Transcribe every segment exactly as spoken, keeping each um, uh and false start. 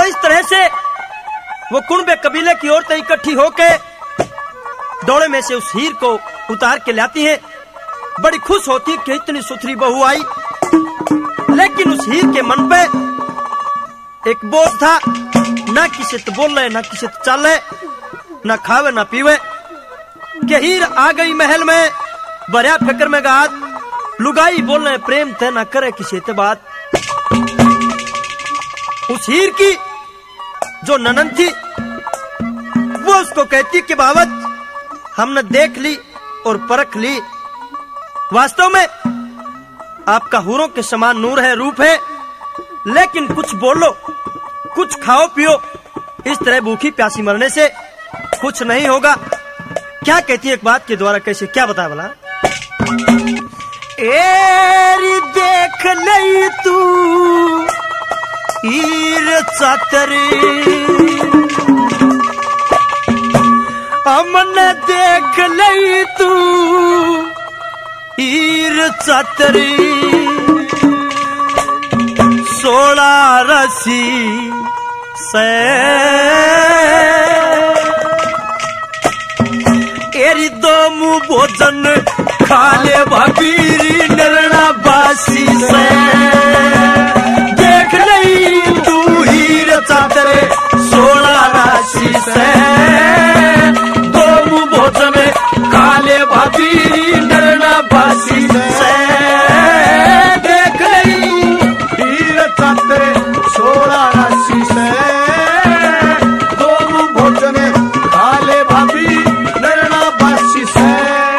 इस तरह से वो कुंबे कबीले की औरतें इकट्ठी होके दौड़े में से उस हीर को उतार के लाती हैं। बड़ी खुश होती कि इतनी सुथरी बहू आई, लेकिन उस हीर के मन पे एक बोझ था, ना किसी से बोले ना किसी से चले, ना खावे ना पीवे। के हीर आ गई महल में, बरिया फिक्र में गात, लुगाई बोलने प्रेम थे ना करे किसी से बात। उस हीर की जो ननन थी वो उसको कहती कि बाबत हमने देख ली और परख ली, वास्तव में आपका हूरों के समान नूर है, रूप है, लेकिन कुछ बोलो, कुछ खाओ पियो, इस तरह भूखी प्यासी मरने से कुछ नहीं होगा। क्या कहती है एक बात के द्वारा, कैसे क्या बता भला? एरी देख लई तू हीर चातरी, हमने देख लई तू हीर चातरी, सोलह रसी से एरी दो मुँह भोजन खाले भाभीरी नरना बासी से, देख लई तू हीर चातरे सोलह राशि से, दो मुँह भोजन खाले भाभीरी नरना बासी से, देख लई हीर चातरे सोलह राशि से, दो मुँह भोजन खाले भाभी नरना बासी से।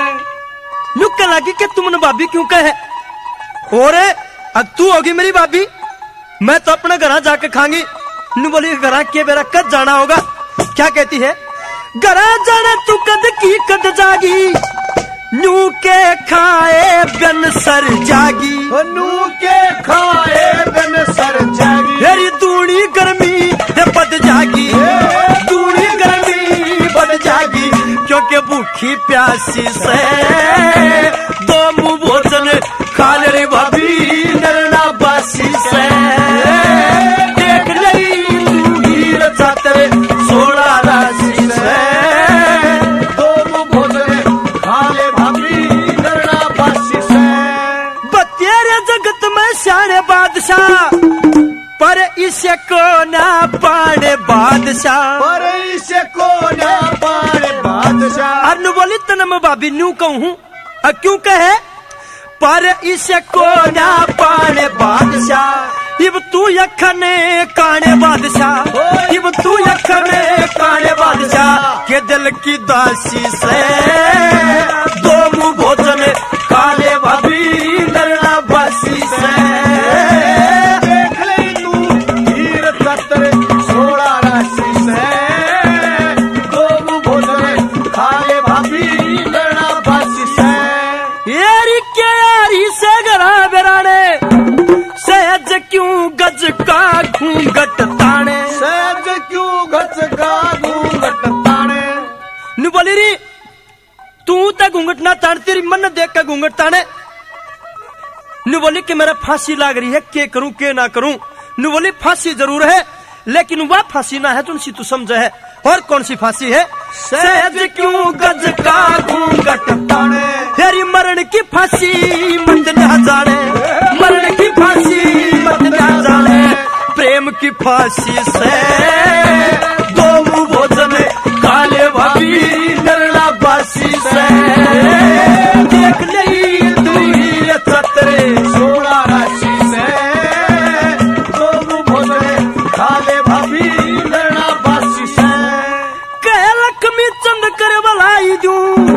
लुक लगी कि तुमने भाभी क्यों कहे? और अब तू होगी मेरी भाभी, मैं तो अपने घर जाके खांगी। नु बोली घर के मेरा कद जाना होगा। क्या कहती है? घर जाना तू कद की कद जागी, नू के खाए बन सर जागी, नू के खाए बन सर जागी, तेरी दूनी गर्मी बद जागी, दूनी गर्मी बद जागी, क्योंकि भूखी प्यासी से दो मुँह भोजन खा ले रे भाभी नरना बासी से, देख लई तू हीर चातरे सोलह राशि से, दो मुँह भोजन खा ले भाभी नरना बासी से। बतेरे जगत में सारे बादशाह, पर इसे को ना पाड़े बादशाह, पर इसे को ना पाड़े बादशाह। अनु बोली तन मैं भाभी न्यू कहूँ, क्यों कहे? पर इसे को ना पाड़े बादशाह, इब तू यखने काने बादशाह, इब तू यखने काने बादशाह, के दिल की दासी से दो मुँह भोजन काले भाभी नरना बासी से, देख ले तू हीर चातरे सोलह राशि से, दो मुँह भोजन खाले भाभी नरना बासी से। यारी के यारी से गरा बेराने, सहज क्यों गज का घूंघट ताने, सहज क्यों गज का घूंघट ताने। नु बोली री तू तो घूंघट ना तान, तेरी मन देख कर घूंघट ताने। नु बोली कि मेरा फांसी लाग रही है, के करूं के ना करूं। नु बोली फांसी जरूर है, लेकिन वह फांसी ना है तुमसी तू समझ है। और कौन सी फांसी है? सहज क्यों गज का घूंघट ताने, तेरी मरण की फांसी मत ना जाने, मरण की फांसी मत ना जाने, प्रेम की फांसी से दो मुँह भोजन काले भाभी नरना बासी से, देख लई तू हीर चातरे सोलह राशि से, दो मुँह भोजन खाले भाभी नरना बासी से। कह लक्ष्मी चंद कर बलाई दूं,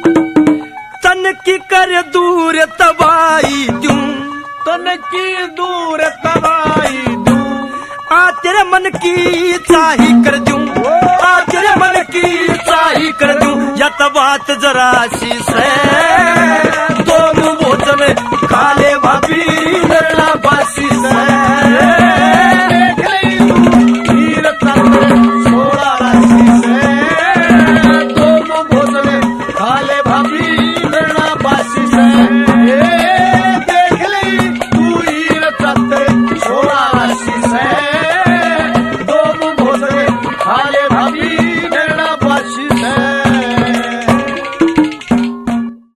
तन की कर दूर तबाई दूं, तन की दूर तबाई दूं, आ तेरे मन की चाही कर दूं, आ तेरे मन की चाही कर दूं, या तो बात जरा सी से दो मुँह भोजन खा ले भाभी